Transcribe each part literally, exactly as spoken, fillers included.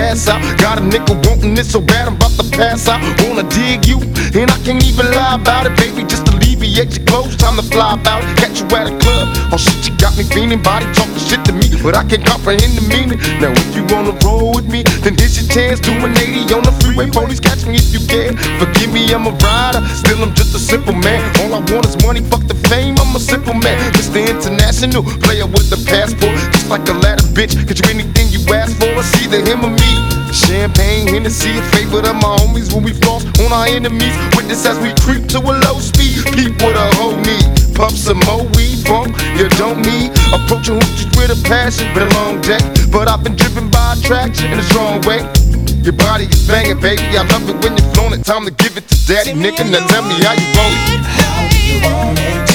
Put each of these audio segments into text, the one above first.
ass out. Got a nigga wanting it so bad I'm about to pass out. Wanna dig you, and I can't even lie about it, baby. Just alleviate your clothes, time to fly about it. Catch you at a club, oh shit, you got me feeling. Body talking shit to me, but I can't comprehend the meaning. Now if you wanna roll with me, then here's your chance. Do an eighty on the freeway, police catch me if you can. Forgive me, I'm a rider, still I'm just a simple man. All I want is money, fuck the fame, I'm a simple man. Mister International, player with the passport. Just like a ladder, bitch, get you anything you ask for. It's either him or me. Champagne, Hennessy, a favorite of my homies when we floss on our enemies. Witness as we creep to a low speed. Peep with a whole need. Puff some more weed, funk, you don't need. Approaching hoochies with a passion, been a long day, but I've been driven by attraction in a strong way. Your body is banging, baby, I love it when you're flown it. Time to give it to daddy, nigga, now tell me how you want it. How do you want it?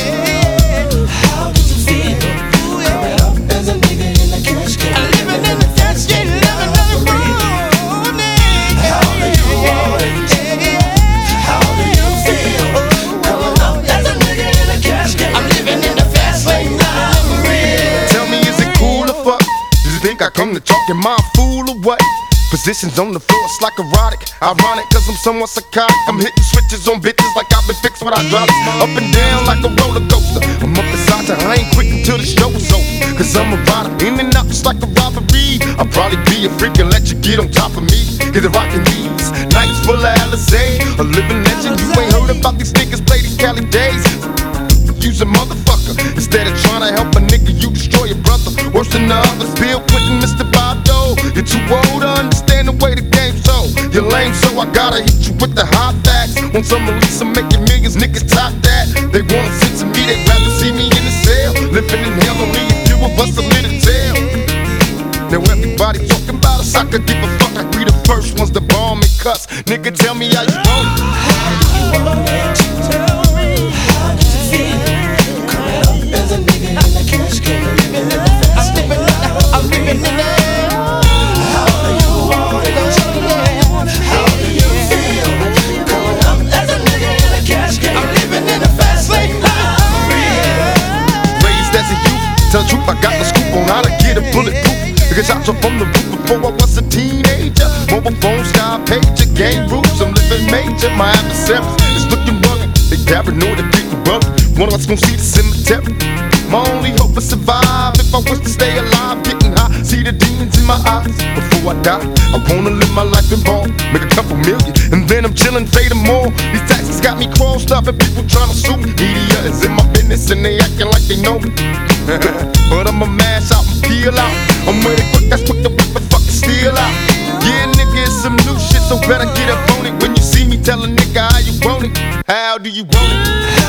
How does it feel? Coming up as a nigga in the cash game. Living in the cash game, living in the room. How do you want it? How do you feel? Coming up as a nigga in the cash game. I'm living in the fast lane, I'm real. Tell me, is it cool or fuck? Does you think I come to talk? Am I a fool or what? Positions on the floor, it's like erotic. Ironic, cause I'm somewhat psychotic. I'm hitting switches on bitches like I've been fixed when I drop it. Up and down like a roller coaster. I'm up beside you, I ain't quit until the show is over. Cause I'm a rider, in and out just like a robbery. I'll probably be a freak and let you get on top of me. Get the rockin' these nights full of Alizé. A living legend, you ain't heard about these niggas play these Cali days. Use a motherfucker. Instead of trying to help a nigga, you destroy your brother. Worse than the others, Bill Clinton, Mister Bob Dole. You're too old to understand the way the game's so. You're lame, so I gotta hit you with the hot facts. Want some release, I'm making millions, niggas top that. They wanna sit to me, they'd rather see me in the cell. Living in hell, only a few of us are lit to tell. Now everybody talking about us, I could give a fuck. I be the first ones to bomb and cuss. Nigga, tell me how you want it. How do you want it? Tell me, how does it feel? Coming up as a nigga in the cash game. Living in the fast lane, I'm living in the. How do you want it? How do you feel? Coming up as a nigga in the cash game. I'm living in the fast lane, I'm real. Raised as a youth, tell the truth, I got the scoop on how to get a bulletproof. Niggas shots up from the roof before I was a teenager. Mobile phone, sky pager, game rules, I'm living major. My adversaries is looking rugged, they paranoid and getting bugged. One of us gon' see the cemetery. My only hope is survive. If I was to stay alive, getting high, see the demons in my eyes. Before I die, I wanna live my life in ball, make a couple million, and then I'm chillin', fading more. These taxes got me crossed up and people tryna sue me. Media is in my business and they acting like they know me. But I'ma mash out and peel out. I'm with it quick, that's quick to whip and fucking steal out. Yeah, nigga, it's some new shit, so better get up on it. When you see me, tell a nigga how you want it. How do you want it?